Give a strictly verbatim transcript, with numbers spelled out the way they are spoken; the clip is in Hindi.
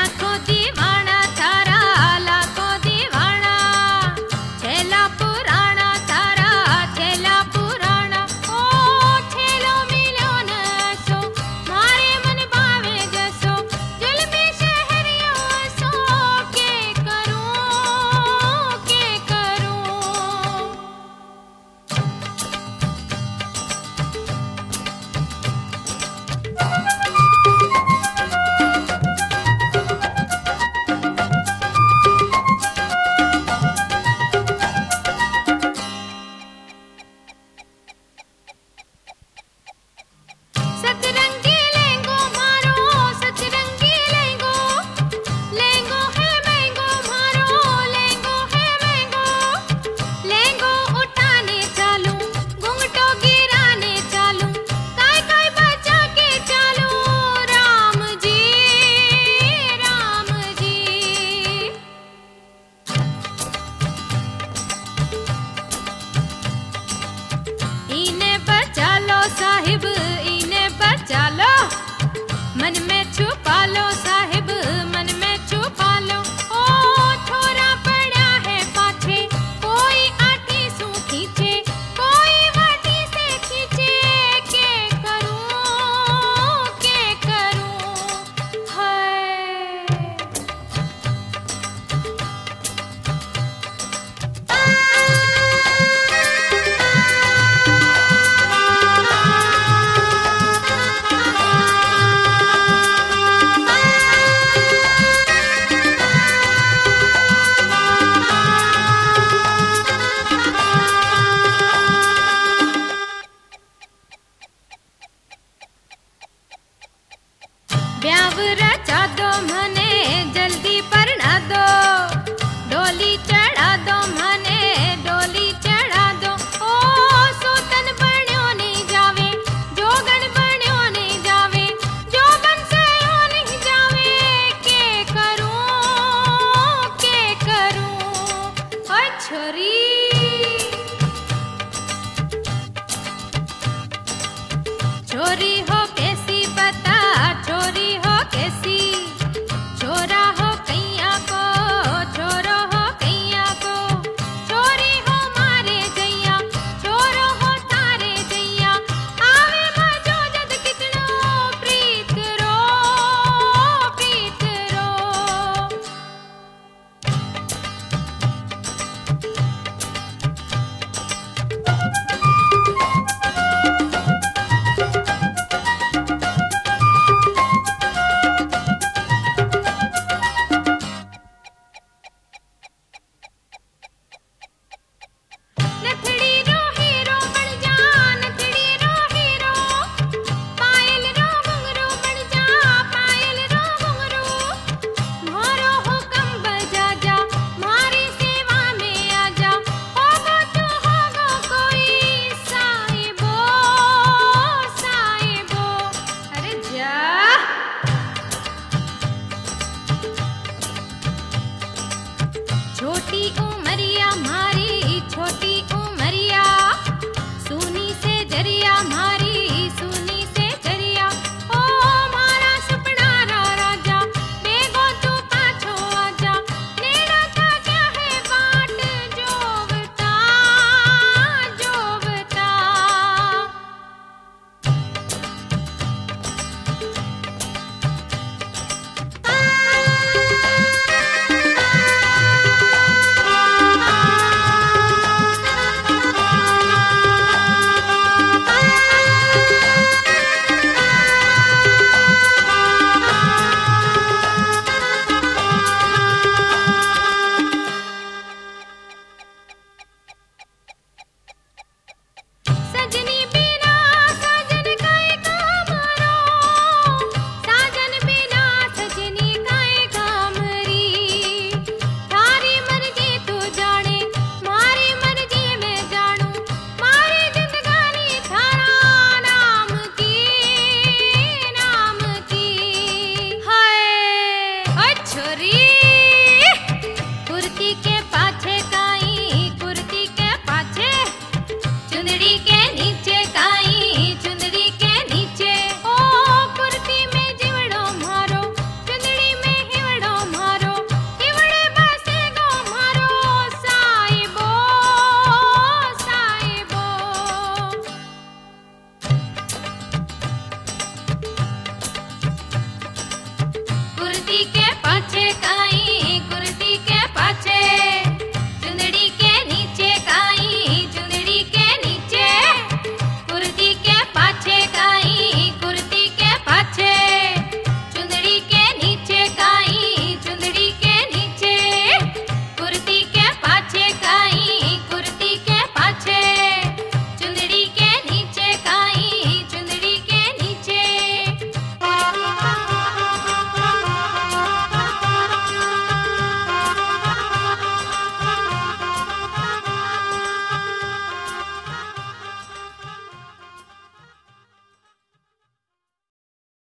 लाखों दीवाना थारा लाखों दीवाना छेला पुराना थारा छेला पुराना ओ छेलो मिलो न सो मारे मन भावे जसो जुल्मी शहरियो सो के करूं के करूं। सतरंगी लेंगो मारो सतरंगी लेंगो लेंगो है मैंगो मारो लेंगो है मैंगो लेंगो उठाने चालू घूंघटो गिराने चालू काय काय बचा के चालू राम जी राम जी। इन्हें बचा लो साहिब इन्हें बचा लो मन में छुपा लो साहिब मन में छुपा लो ओ छोरा पड़ा है पाछे कोई आटी सू खींचे कोई वाटी से खींचे के करूं के करूं हाय। ब्याव रचा